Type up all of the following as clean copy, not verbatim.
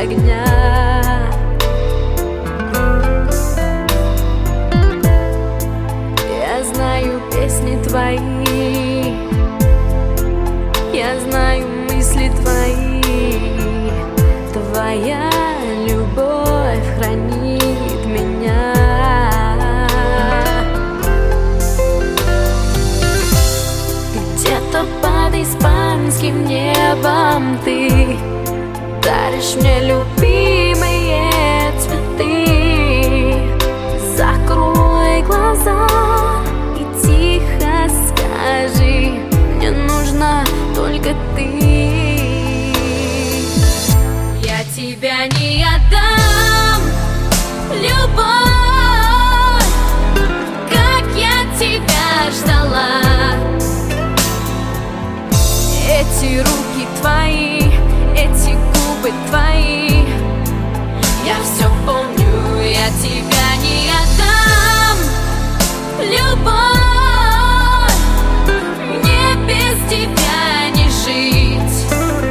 огня. Я знаю песни твои, я знаю мысли твои. Твоя любовь хранит меня. Где-то под испанским небом ты даришь мне любимые цветы. Закрой глаза и тихо скажи: мне нужна только ты. Я тебя не отдам, любовь, как я тебя ждала. Эти руки твои, эти губы твои, я все помню. Я тебя не отдам, любовь, мне без тебя не жить.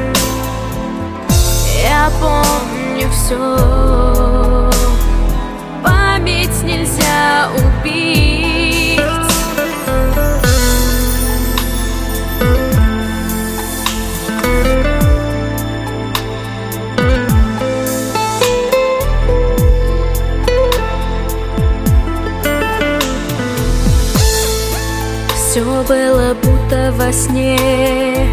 Я помню все, память нельзя убить. Все было будто во сне,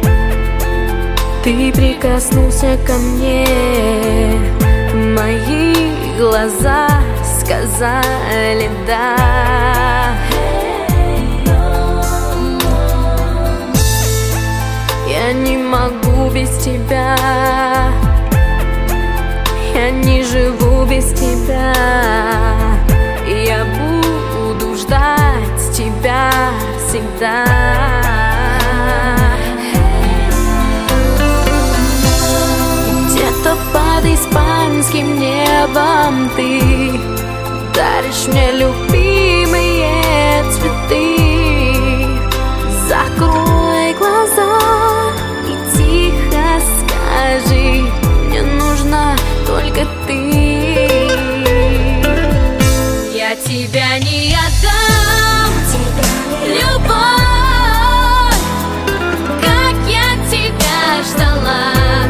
ты прикоснулся ко мне, мои глаза сказали да. Я не могу без тебя, я не живу без тебя. Я буду ждать тебя всегда. Где-то под испанским небом ты даришь мне любимые цветы. Закрой глаза и тихо скажи: мне нужна только ты. Я тебя не отдам, любовь, как я тебя ждала.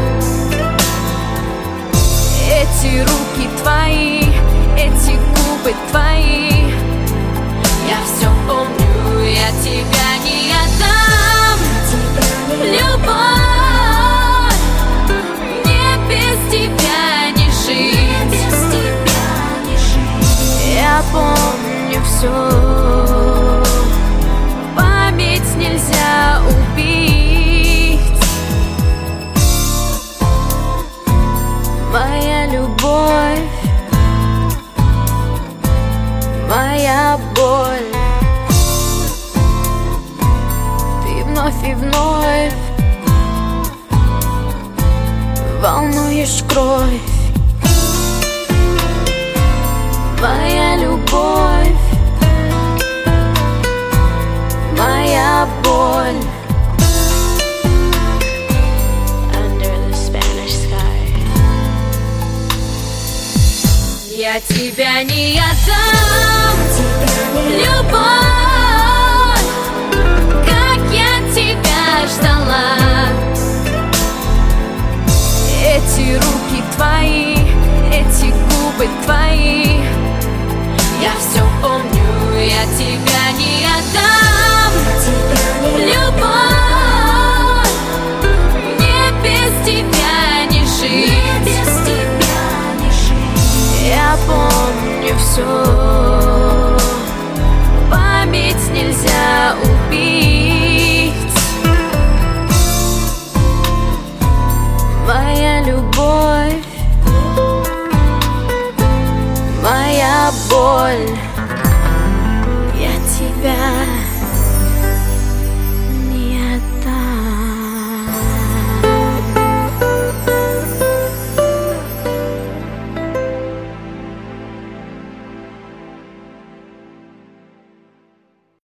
Эти руки твои, эти губы твои, я все помню. Я тебя не отдам, любовь, мне без тебя не жить. Я помню все, память нельзя убить. Моя любовь, моя боль, ты вновь и вновь волнуешь кровь. Моя любовь, моя боль. Я тебя не отдам, любовь, как я тебя ждала. Эти руки твои, эти губы твои, я все помню. Я тебя не отдам, любовь, мне без тебя не жить. Я помню все, память нельзя убить. Моя любовь, моя боль, я тебя